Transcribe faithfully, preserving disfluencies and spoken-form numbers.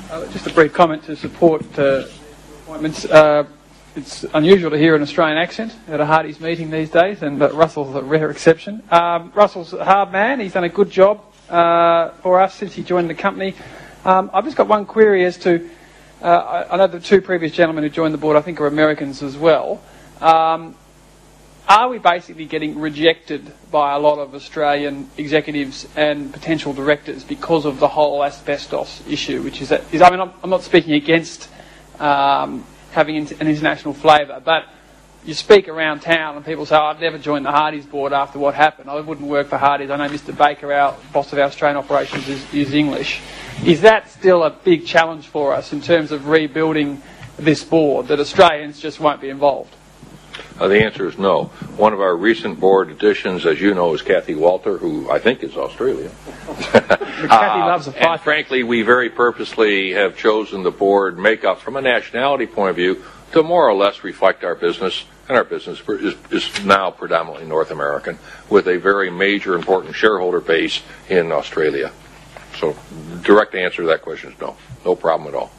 Uh, just a brief comment to support uh, appointments. Uh, it's unusual to hear an Australian accent at a Hardie's meeting these days, and uh, Russell's a rare exception. Um, Russell's a hard man. He's done a good job uh, for us since he joined the company. Um, I've just got one query as to, uh, I, I know the two previous gentlemen who joined the board I think are Americans as well. Um, Are we basically getting rejected by a lot of Australian executives and potential directors because of the whole asbestos issue? Which is, that, is I mean, I'm, I'm not speaking against um, having an international flavour, but you speak around town and people say, oh, I'd never join the Hardie's board after what happened. I wouldn't work for Hardie's. I know Mister Baker, our boss of our Australian operations, is, is English. Is that still a big challenge for us in terms of rebuilding this board, that Australians just won't be involved? Uh, the answer is no. One of our recent board additions, as you know, is Kathy Walter, who I think is Australian. Kathy uh, loves a fight. And frankly, we very purposely have chosen the board makeup from a nationality point of view to more or less reflect our business, and our business is, is now predominantly North American, with a very major, important shareholder base in Australia. So, direct answer to that question is no. No problem at all.